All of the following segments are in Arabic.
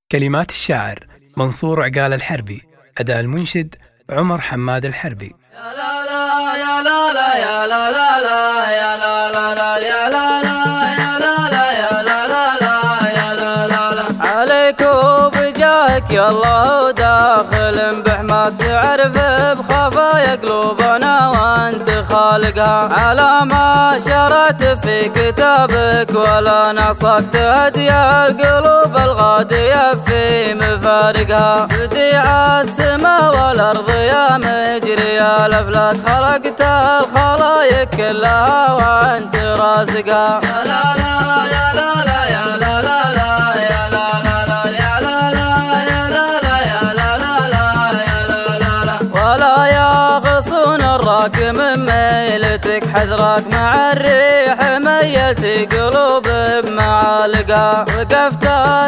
كلمات الشاعر منصور عقال الحربي. أداء المنشد عمر حماد الحربي. يا لا لا يا لا لا يا لا لا لا يا لا لا لا يا لا لا يا لا لا يا لا لا لا يا لا لا لا عليك وبجاهك يا الله داخل بحماك تعرف بخفايا قلوبنا وانت خالقها على ما شرعت في كتابك ولا نعصاك تهدي القلوب الغادية في مفارقها بديع السماء والأرض يا مجري الأفلاك خلقت الخلايق كلها وانت رازقها يا لا لا يا لا لا يا لا لا لا يا لا لا لا يا لا لا يا لا لا يا لا لا لا يا لا لا لا ولا يغصون الراك من ميلتك حذرك مع الريح ميلت قلوب بمعالقها وقفت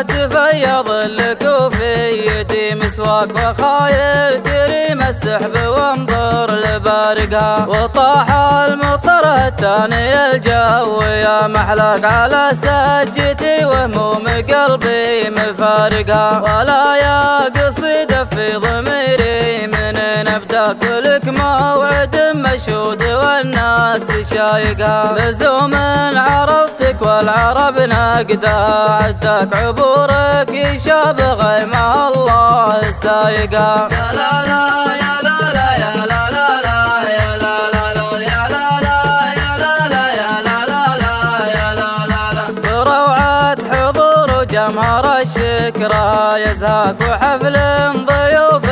تفيض لك وفي يدي مسواك وخايل كريم السحب وانظر لبارقها وطاح المطر الثاني الجو يا محلاك على سجتي وهموم قلبي مفارقها ولا يا قصيدة في ضميري منين ابداك ولك موعد مشهود والناس شايقها لزوم عرضتك والعرب ناقدها عداك عبورك يشابه مع الله سايقها يا لا لا يا لا لا يا لا لا لا يا لا لا لا يا لا لا يا لا لا يا لا لا لا يا لا لا لا بروعة حضور جمهر الشكرى يزهاك وحفل ضيوف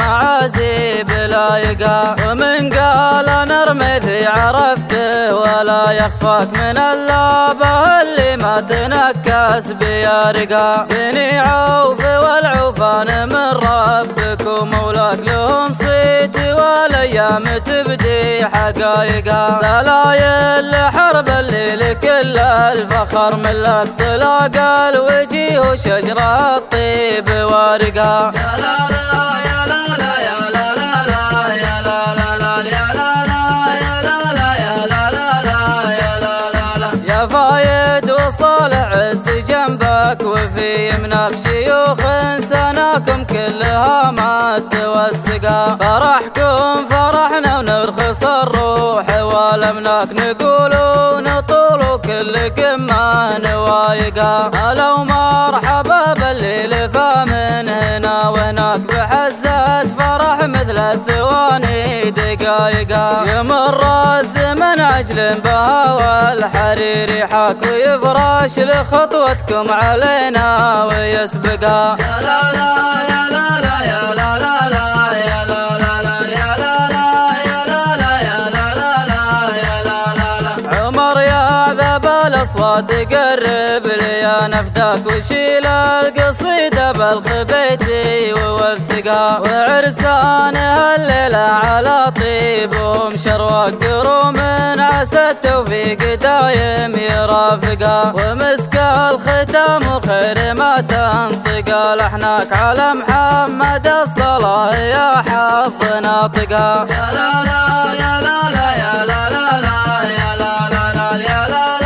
والمعازي بلايقها ومن قال نرمي ذي عرفته ولا يخفاك من اللابه اللي ما تنكس بيارقها بني عوف والعوفان من ربك ومولاك لهم صيت والايام تبدي حقايقها سلايل حرب الليل كل الفخر ملك تلاقى الوجيه وشجرة الطيب وارقها يا لا لا يا لا لا يا لا لا لا يا لا لا لا يا لا لا يا لا لا يا لا لا لا يا لا لا لا يا فايد وصالح عز جنبك وفي يمناك شيوخ سناكم كلها ما توسقا فرحكم فرحنا ونرخص الروح والاملاك نقول ونطول كلكم ما نوايقا هلا ومرحبا بالليل فمن هنا وهناك بحزة فرح مثل الثواني دقايقا يمر الزمن عجل بها والحرير يحاك ويفرش لخطوتكم علينا ويسبقا يا لا لا يا لا لا يا لا لا لا يا لا لا لا يا لا لا يا لا لا يا لا لا لا يا لا لا لا عمر يا ذاب الأصوات قرب لي يا نفداك وشيل القصيدة بالخبيتي ووثقها وعرسان هالليلة على طيبهم شرواك قروم عسى التوفيق دايم يرافقها ومسك الختام وخير ما تنطق لحناك على محمد الصلاة يا حظ ناطقها يا لا لا يا لا لا يا لا لا لا يا لا لا لا يا لا